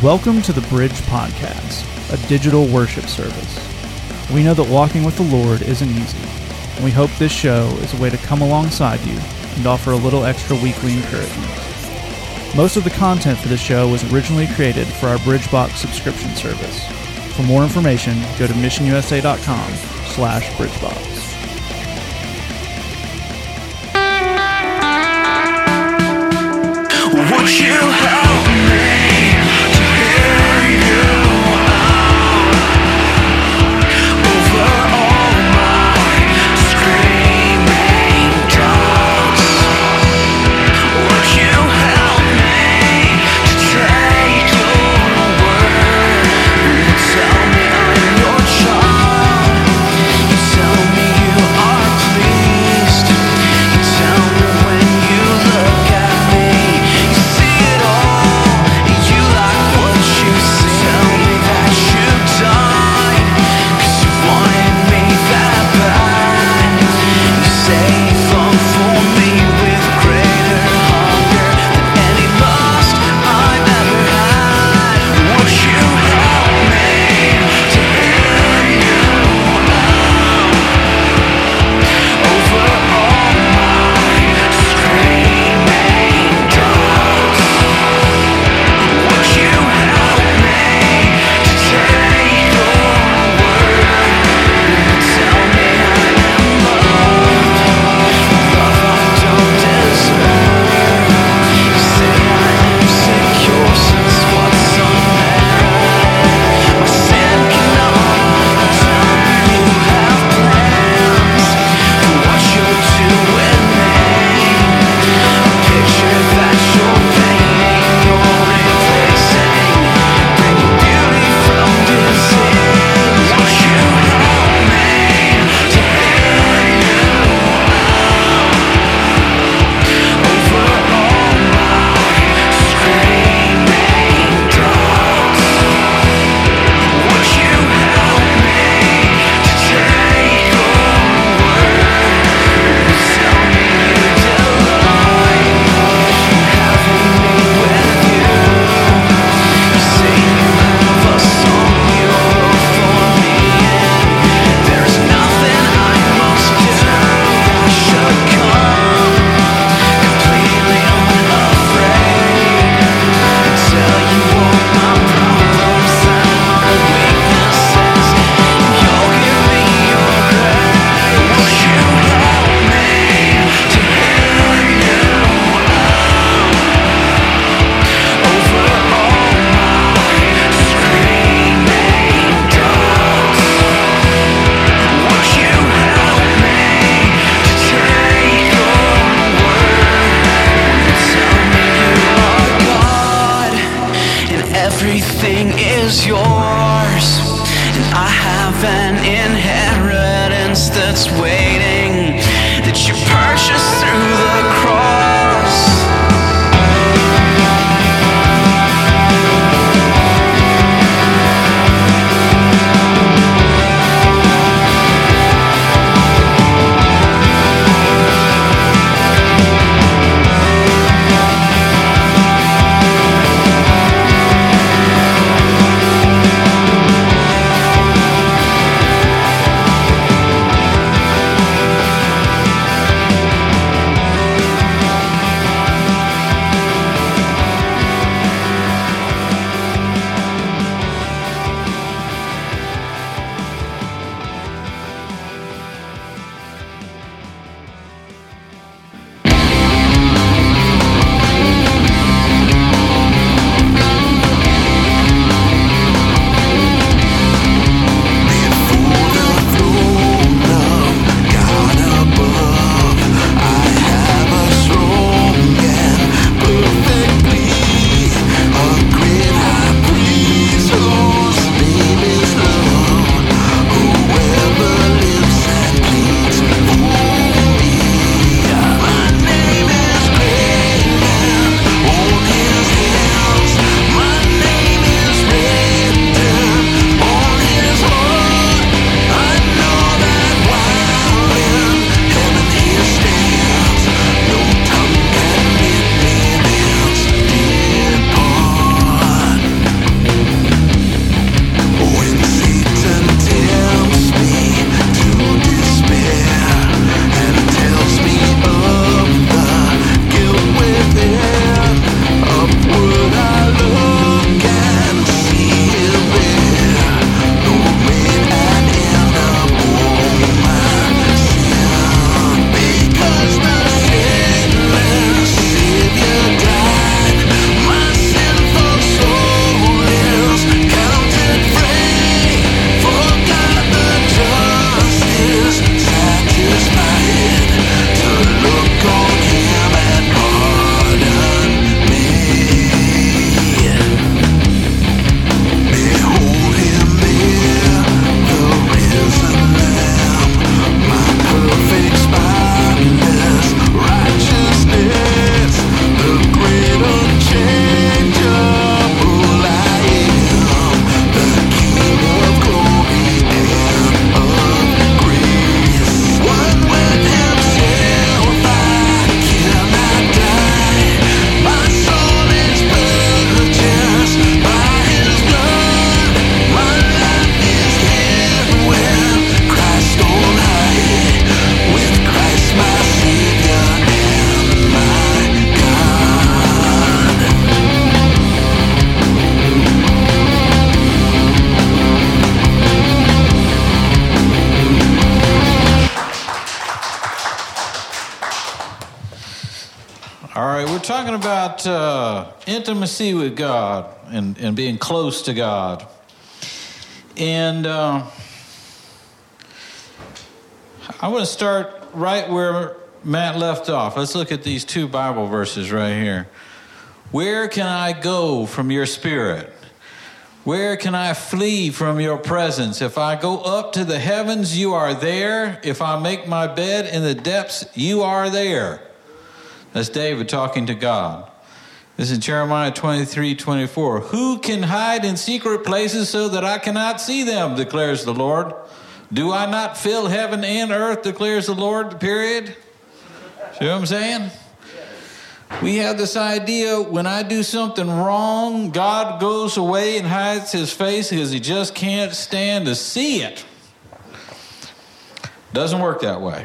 Welcome to the Bridge Podcast, a digital worship service. We know that walking with the Lord isn't easy, and we hope this show is a way to come alongside you and offer a little extra weekly encouragement. Most of the content for the show was originally created for our BridgeBox subscription service. For more information, go to missionusa.com/bridgebox. Would you help me to hear you out over all my screaming doubts? Would you help me to take your word and tell me I'm your child? You tell me you are pleased. You tell me when you look at me, you see it all. All right, we're talking about intimacy with God and being close to God. And I want to start right where Matt left off. Let's look at these two Bible verses right here. Where can I go from your spirit? Where can I flee from your presence? If I go up to the heavens, you are there. If I make my bed in the depths, you are there. That's David talking to God. This is Jeremiah 23:24. Who can hide in secret places so that I cannot see them, declares the Lord. Do I not fill heaven and earth, declares the Lord, period? See what I'm saying? We have this idea when I do something wrong, God goes away and hides his face because he just can't stand to see it. Doesn't work that way.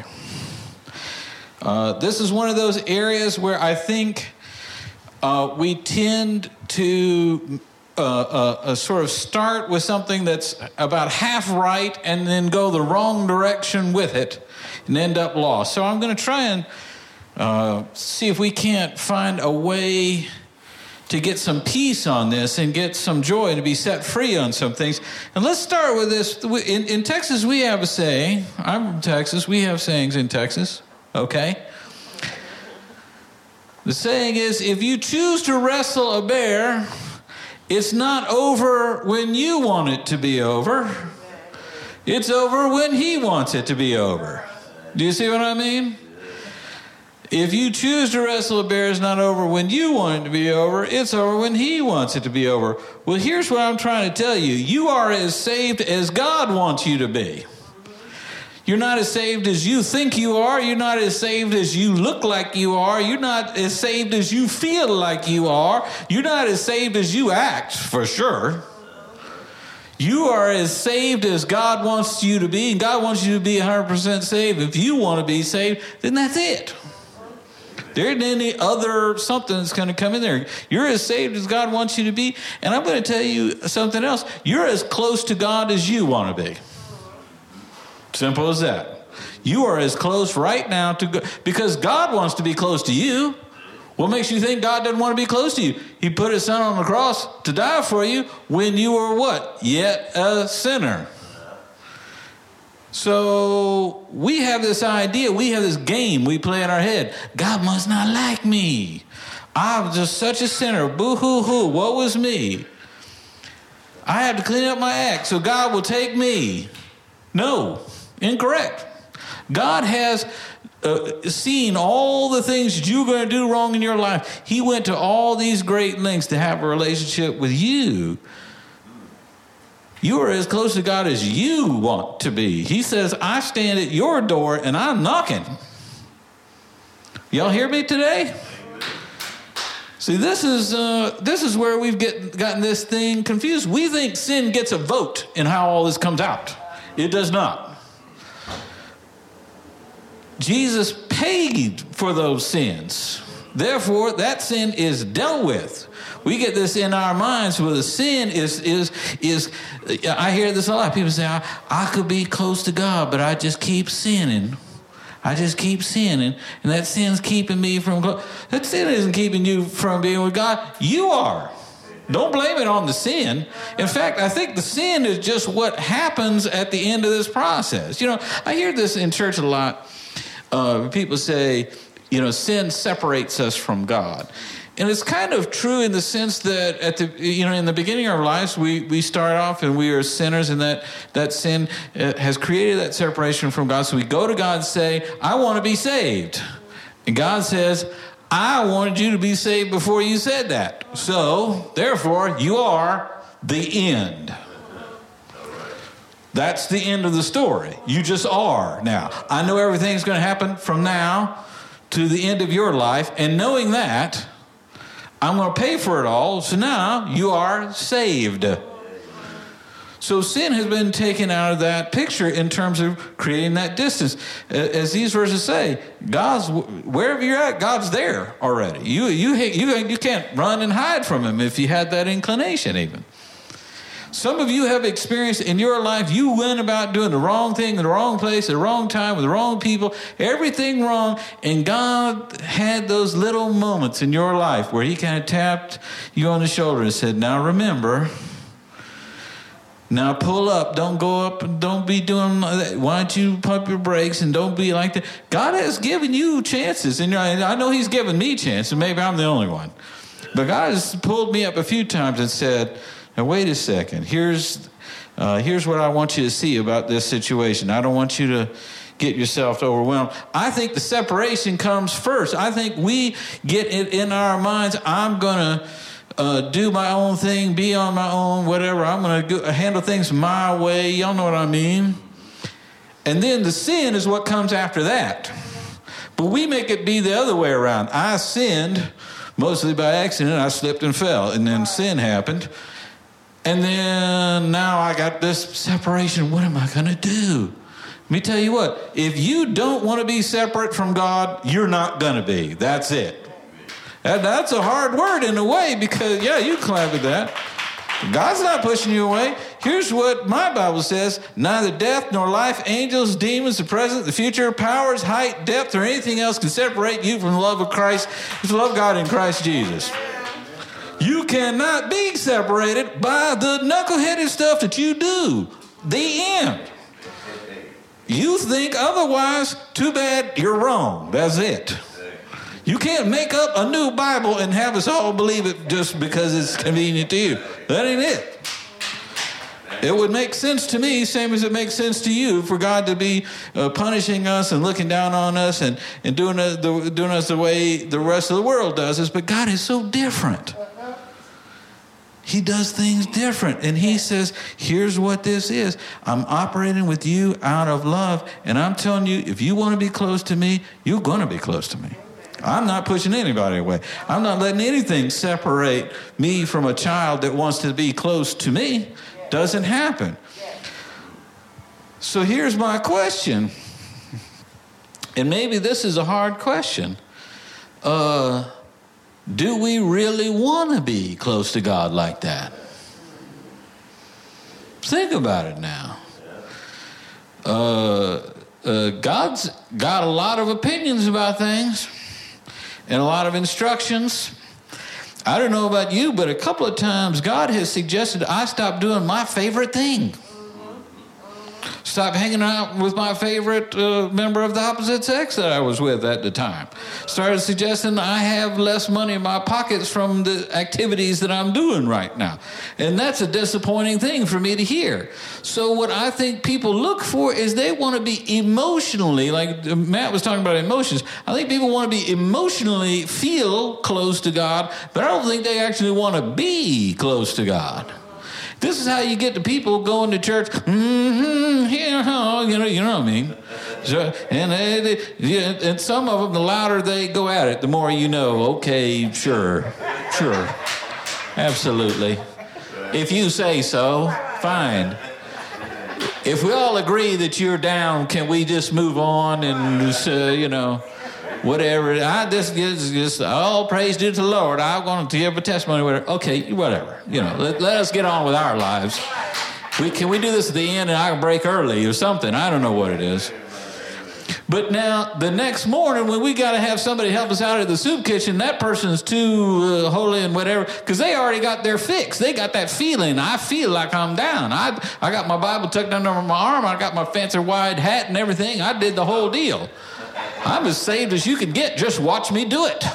This is one of those areas where I think we tend to sort of start with something that's about half right and then go the wrong direction with it and end up lost. So I'm going to try and see if we can't find a way to get some peace on this and get some joy and to be set free on some things. And let's start with this. In Texas, we have a saying. I'm from Texas. We have sayings in Texas. Okay? The saying is, if you choose to wrestle a bear, it's not over when you want it to be over. It's over when he wants it to be over. Do you see what I mean? If you choose to wrestle a bear, it's not over when you want it to be over. It's over when he wants it to be over. Well, here's what I'm trying to tell you. You are as saved as God wants you to be. You're not as saved as you think you are. You're not as saved as you look like you are. You're not as saved as you feel like you are. You're not as saved as you act, for sure. You are as saved as God wants you to be, and God wants you to be 100% saved. If you want to be saved, then that's it. There isn't any other something that's going to come in there. You're as saved as God wants you to be, and I'm going to tell you something else. You're as close to God as you want to be. Simple as that. You are as close right now to God because God wants to be close to you. What makes you think God doesn't want to be close to you? He put his son on the cross to die for you when you were what? Yet a sinner. So we have this idea, we have this game we play in our head. God must not like me. I'm just such a sinner. Boo-hoo-hoo. What was me? I have to clean up my act so God will take me. No. Incorrect. God has seen all the things you're going to do wrong in your life. He went to all these great lengths to have a relationship with you. You are as close to God as you want to be. He says, I stand at your door and I'm knocking. Y'all hear me today? See, this is where we've gotten this thing confused. We think sin gets a vote in how all this comes out. It does not. Jesus paid for those sins. Therefore, that sin is dealt with. We get this in our minds where the sin is I hear this a lot. People say, I could be close to God, but I just keep sinning. I just keep sinning, and that sin's keeping me from... That sin isn't keeping you from being with God. You are. Don't blame it on the sin. In fact, I think the sin is just what happens at the end of this process. You know, I hear this in church a lot. People say, you know, sin separates us from God. And it's kind of true in the sense that in the beginning of our lives, we start off and we are sinners, and that sin has created that separation from God. So we go to God and say, I want to be saved. And God says, I wanted you to be saved before you said that. So, therefore, you are the end. That's the end of the story. You just are now. I know everything's going to happen from now to the end of your life. And knowing that, I'm going to pay for it all. So now you are saved. So sin has been taken out of that picture in terms of creating that distance. As these verses say, God's wherever you're at, God's there already. You can't run and hide from him if you had that inclination even. Some of you have experienced in your life, you went about doing the wrong thing in the wrong place, at the wrong time, with the wrong people, everything wrong. And God had those little moments in your life where he kind of tapped you on the shoulder and said, now remember, now pull up, don't go up, and don't be doing that. Why don't you pump your brakes and don't be like that. God has given you chances. And I know he's given me chances. Maybe I'm the only one. But God has pulled me up a few times and said, now wait a second, here's what I want you to see about this situation. I don't want you to get yourself overwhelmed. I think the separation comes first. I think we get it in our minds, I'm going to do my own thing, be on my own, whatever. I'm going to handle things my way. Y'all know what I mean? And then the sin is what comes after that. But we make it be the other way around. I sinned, mostly by accident. I slipped and fell, and then sin happened. And then now I got this separation. What am I going to do? Let me tell you what. If you don't want to be separate from God, you're not going to be. That's it. That's a hard word in a way because, yeah, you clap at that. God's not pushing you away. Here's what my Bible says. Neither death nor life, angels, demons, the present, the future, powers, height, depth, or anything else can separate you from the love of Christ, the love of God in Christ Jesus. You cannot be separated by the knuckleheaded stuff that you do. The end. You think otherwise, too bad, you're wrong. That's it. You can't make up a new Bible and have us all believe it just because it's convenient to you. That ain't it. It would make sense to me, same as it makes sense to you, for God to be punishing us and looking down on us and doing us the way the rest of the world does us. But God is so different. He does things different. And he says, here's what this is. I'm operating with you out of love. And I'm telling you, if you want to be close to me, you're going to be close to me. I'm not pushing anybody away. I'm not letting anything separate me from a child that wants to be close to me. Doesn't happen. So here's my question. And maybe this is a hard question. Do we really want to be close to God like that? Think about it now. God's got a lot of opinions about things and a lot of instructions. I don't know about you, but a couple of times God has suggested I stop doing my favorite thing. Stop hanging out with my favorite member of the opposite sex that I was with at the time. Started suggesting I have less money in my pockets from the activities that I'm doing right now. And that's a disappointing thing for me to hear. So what I think people look for is they want to be emotionally, like Matt was talking about emotions, I think people want to be emotionally feel close to God, but I don't think they actually want to be close to God. This is how you get the people going to church. You know what I mean. So, and some of them, the louder they go at it, the more you know. Okay, sure, absolutely. If you say so, fine. If we all agree that you're down, can we just move on and whatever? I just all praise due to the Lord. I want to give a testimony. Whatever. Okay, whatever. Let us get on with our lives. Can we do this at the end and I can break early or something? I don't know what it is. But now the next morning when we got to have somebody help us out at the soup kitchen, that person's too holy and whatever because they already got their fix. They got that feeling. I feel like I'm down. I got my Bible tucked under my arm. I got my fancy wide hat and everything. I did the whole deal. I'm as saved as you can get. Just watch me do it,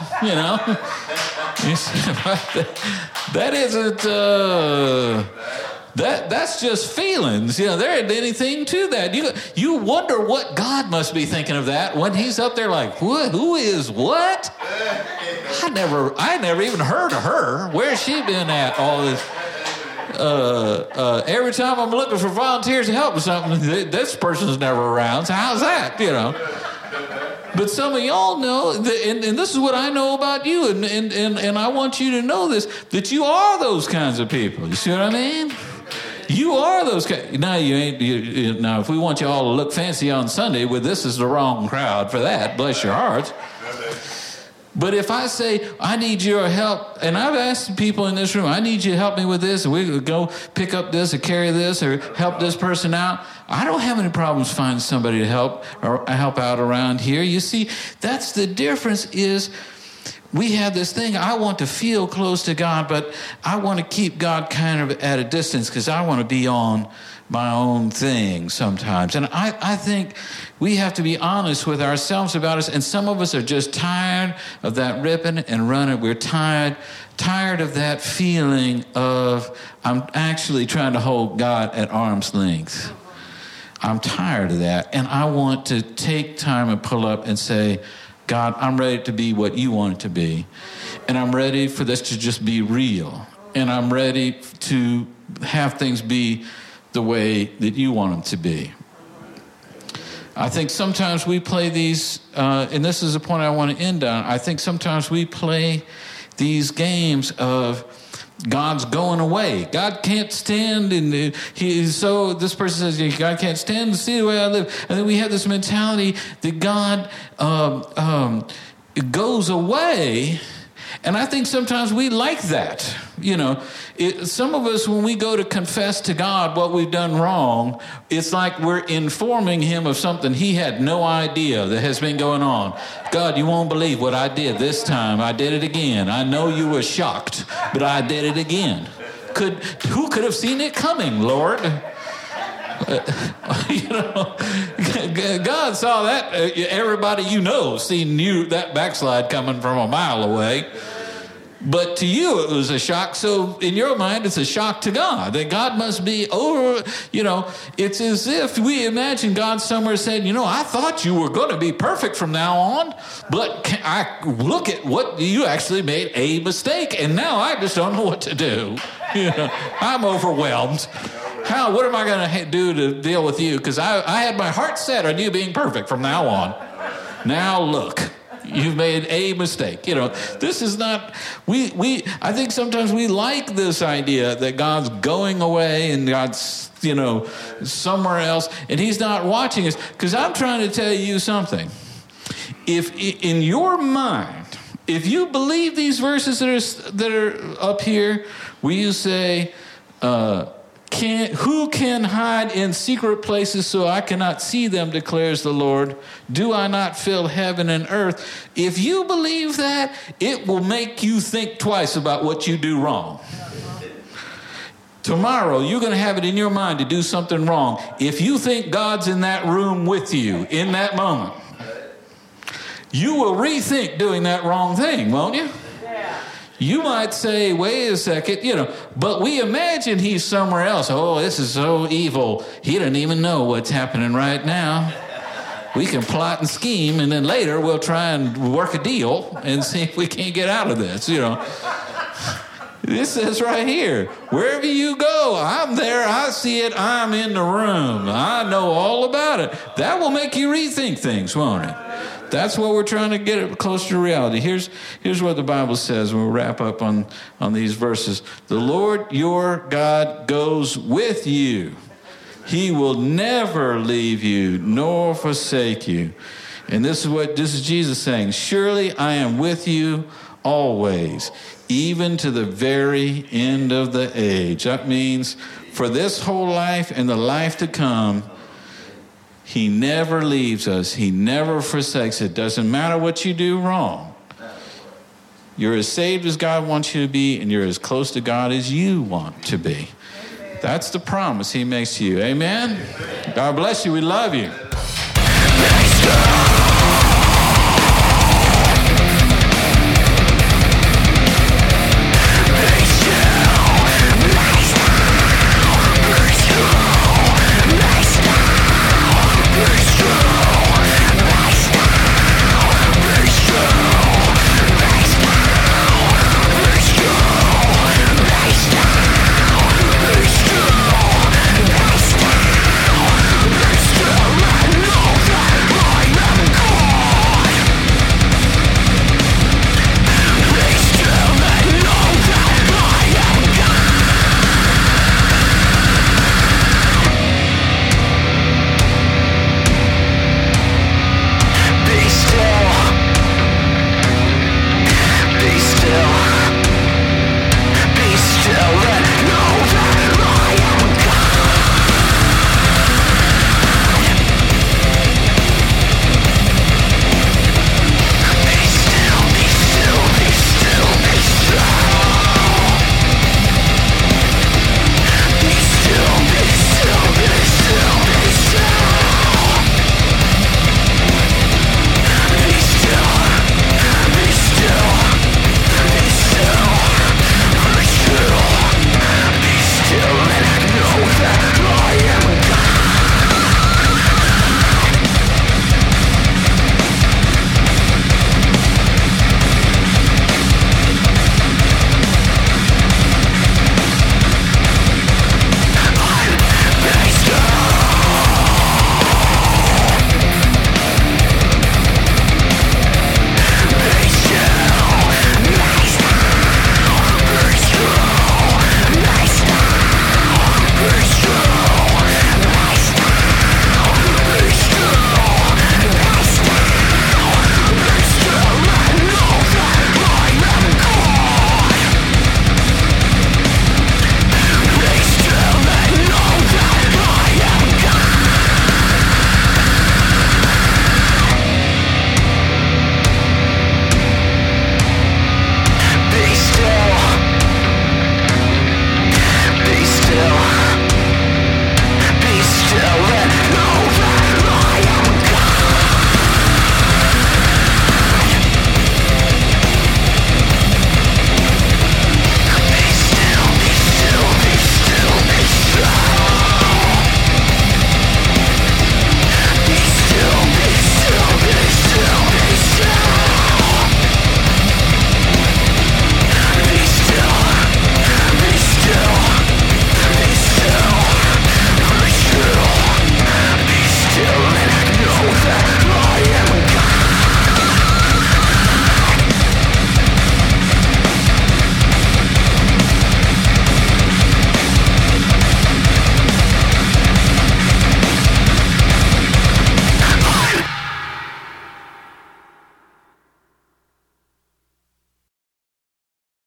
That isn't... That's just feelings. There ain't anything to that. You wonder what God must be thinking of that when he's up there like, who is what? I never even heard of her. Where's she been at all this? Every time I'm looking for volunteers to help with something, this person's never around. So how's that? But some of y'all know, and this is what I know about you, and I want you to know this, that you are those kinds of people. You see what I mean? You are those kinds. Now, now, if we want you all to look fancy on Sunday, well, this is the wrong crowd for that. Bless your hearts. But if I say, I need your help, and I've asked people in this room, I need you to help me with this, and we go pick up this or carry this or help this person out, I don't have any problems finding somebody to help or help out around here. You see, that's the difference is we have this thing, I want to feel close to God, but I want to keep God kind of at a distance because I want to be on my own thing sometimes. And I think we have to be honest with ourselves about us. And some of us are just tired of that ripping and running. We're tired of that feeling of I'm actually trying to hold God at arm's length. I'm tired of that. And I want to take time and pull up and say, God, I'm ready to be what you want it to be. And I'm ready for this to just be real. And I'm ready to have things be the way that you want them to be. I think sometimes we play these, and this is the point I want to end on. I think sometimes we play these games of God's going away. God can't stand, and so this person says, God can't stand to see the way I live. And then we have this mentality that God goes away. And I think sometimes we like that. You know, some of us, when we go to confess to God what we've done wrong, it's like we're informing him of something he had no idea that has been going on. God, you won't believe what I did this time. I did it again. I know you were shocked, but I did it again. Who could have seen it coming, Lord? You know, God saw that. Everybody you know seen that backslide coming from a mile away. But to you, it was a shock. So in your mind, it's a shock to God. That God must be over, you know. It's as if we imagine God somewhere saying, you know, I thought you were going to be perfect from now on. But I look at what you actually made a mistake. And now I just don't know what to do. You know, I'm overwhelmed. What am I going to do to deal with you? Because I had my heart set on you being perfect from now on. Now look. You've made a mistake. You know, this is not, I think sometimes we like this idea that God's going away and God's, you know, somewhere else and he's not watching us. Because I'm trying to tell you something. If in your mind, if you believe these verses that are up here, where you say, who can hide in secret places so I cannot see them, declares the Lord? Do I not fill heaven and earth? If you believe that, it will make you think twice about what you do wrong. Tomorrow, you're going to have it in your mind to do something wrong. If you think God's in that room with you in that moment, you will rethink doing that wrong thing, won't you? You might say, wait a second, you know, but we imagine he's somewhere else. Oh, this is so evil. He doesn't even know what's happening right now. We can plot and scheme, and then later we'll try and work a deal and see if we can't get out of this, you know. This says right here, wherever you go, I'm there, I see it, I'm in the room. I know all about it. That will make you rethink things, won't it? That's what we're trying to get it closer to reality. Here's what the Bible says when we wrap up on these verses. The Lord your God goes with you. He will never leave you nor forsake you. And this is Jesus saying, surely I am with you always, even to the very end of the age. That means for this whole life and the life to come, he never leaves us. He never forsakes it. Doesn't matter what you do wrong. You're as saved as God wants you to be, and you're as close to God as you want to be. That's the promise he makes to you. Amen? God bless you. We love you.